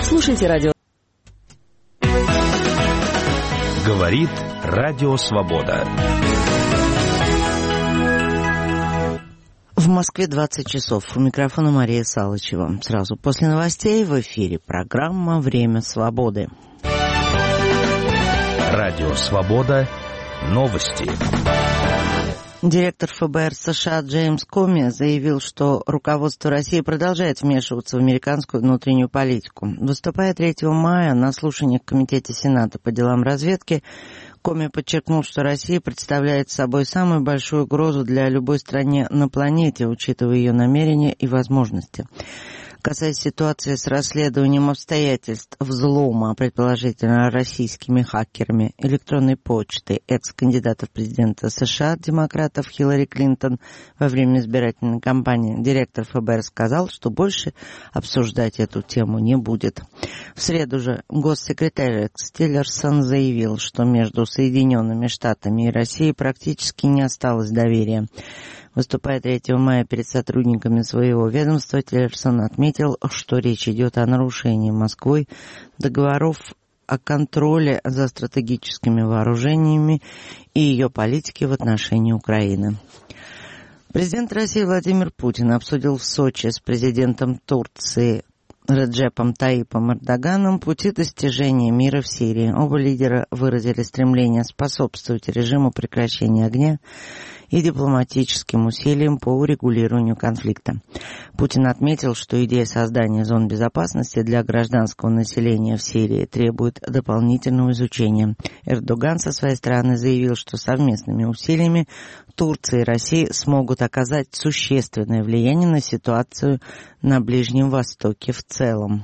Слушайте радио. Говорит Радио Свобода. В Москве 20 часов. У микрофона Мария Салычева. Сразу после новостей в эфире программа «Время свободы». Радио Свобода. Новости. Директор ФБР США Джеймс Коми заявил, что руководство России продолжает вмешиваться в американскую внутреннюю политику. Выступая 3 мая на слушаниях в Комитете Сената по делам разведки, Коми подчеркнул, что Россия представляет собой самую большую угрозу для любой страны на планете, учитывая ее намерения и возможности. Касаясь ситуации с расследованием обстоятельств взлома, предположительно российскими хакерами, электронной почты экс-кандидатов в президента США, демократов Хиллари Клинтон во время избирательной кампании, директор ФБР сказал, что больше обсуждать эту тему не будет. В среду же госсекретарь Рекс Тиллерсон заявил, что между Соединенными Штатами и Россией практически не осталось доверия. Выступая 3 мая перед сотрудниками своего ведомства, Тиллерсон отметил, что речь идет о нарушении Москвой договоров о контроле за стратегическими вооружениями и ее политике в отношении Украины. Президент России Владимир Путин обсудил в Сочи с президентом Турции Реджепом Таипом Эрдоганом пути достижения мира в Сирии. Оба лидера выразили стремление способствовать режиму прекращения огня и дипломатическим усилиям по урегулированию конфликта. Путин отметил, что идея создания зон безопасности для гражданского населения в Сирии требует дополнительного изучения. Эрдоган со своей стороны заявил, что совместными усилиями Турция и Россия смогут оказать существенное влияние на ситуацию на Ближнем Востоке в целом.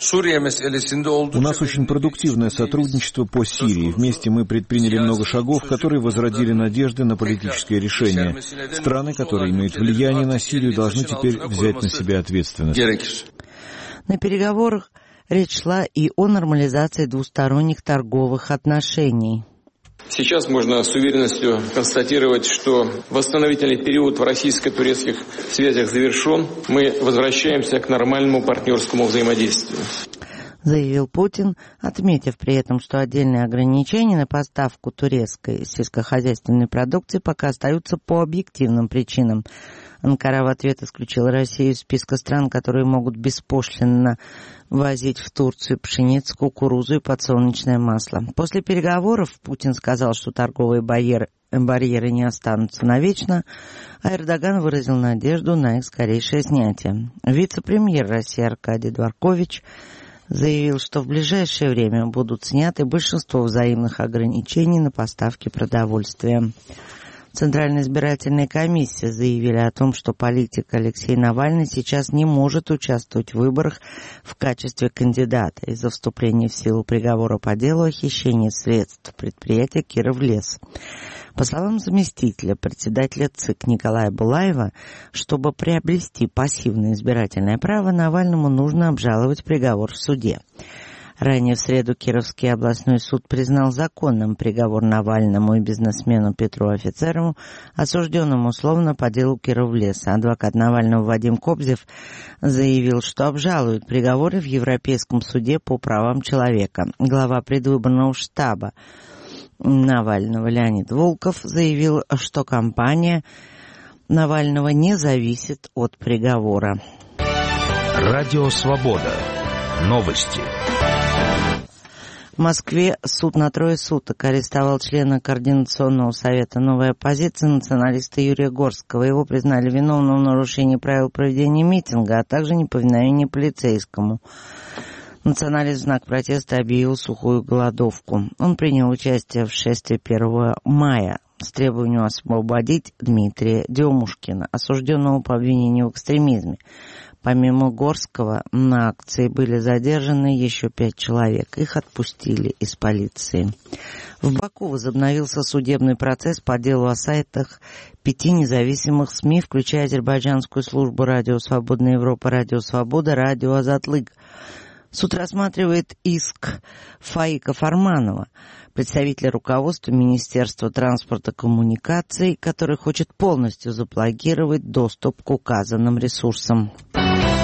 У нас очень продуктивное сотрудничество по Сирии. Вместе мы предприняли много шагов, которые возродили надежды на политическое решение. Страны, которые имеют влияние на Сирию, должны теперь взять на себя ответственность. На переговорах речь шла и о нормализации двусторонних торговых отношений. Сейчас можно с уверенностью констатировать, что восстановительный период в российско-турецких связях завершен. Мы возвращаемся к нормальному партнерскому взаимодействию. Заявил Путин, отметив при этом, что отдельные ограничения на поставку турецкой сельскохозяйственной продукции пока остаются по объективным причинам. Анкара в ответ исключила Россию из списка стран, которые могут беспошлинно возить в Турцию пшеницу, кукурузу и подсолнечное масло. После переговоров Путин сказал, что торговые барьеры не останутся навечно, а Эрдоган выразил надежду на их скорейшее снятие. Вице-премьер России Аркадий Дворкович заявил, что в ближайшее время будут сняты большинство взаимных ограничений на поставки продовольствия. Центральная избирательная комиссия заявили о том, что политик Алексей Навальный сейчас не может участвовать в выборах в качестве кандидата из-за вступления в силу приговора по делу о хищении средств предприятия «Кировлес». По словам заместителя председателя ЦИК Николая Булаева, чтобы приобрести пассивное избирательное право, Навальному нужно обжаловать приговор в суде. Ранее в среду Кировский областной суд признал законным приговор Навальному и бизнесмену Петру Офицерову, осужденному условно по делу Кировлеса. Адвокат Навального Вадим Кобзев заявил, что обжалует приговоры в Европейском суде по правам человека. Глава предвыборного штаба Навального Леонид Волков заявил, что кампания Навального не зависит от приговора. Радио Свобода. Новости. В Москве суд на 3 суток арестовал члена Координационного совета «Новая оппозиция» националиста Юрия Горского. Его признали виновным в нарушении правил проведения митинга, а также неповиновении полицейскому. Националист в знак протеста объявил сухую голодовку. Он принял участие в шествии 1 мая с требованием освободить Дмитрия Демушкина, осужденного по обвинению в экстремизме. Помимо Горского, на акции были задержаны еще 5 человек. Их отпустили из полиции. В Баку возобновился судебный процесс по делу о сайтах 5 независимых СМИ, включая азербайджанскую службу «Радио Свободная Европа», «Радио Свобода», «Радио Азатлык». Суд рассматривает иск Фаика Фарманова, представителя руководства Министерства транспорта и коммуникаций, который хочет полностью заблокировать доступ к указанным ресурсам.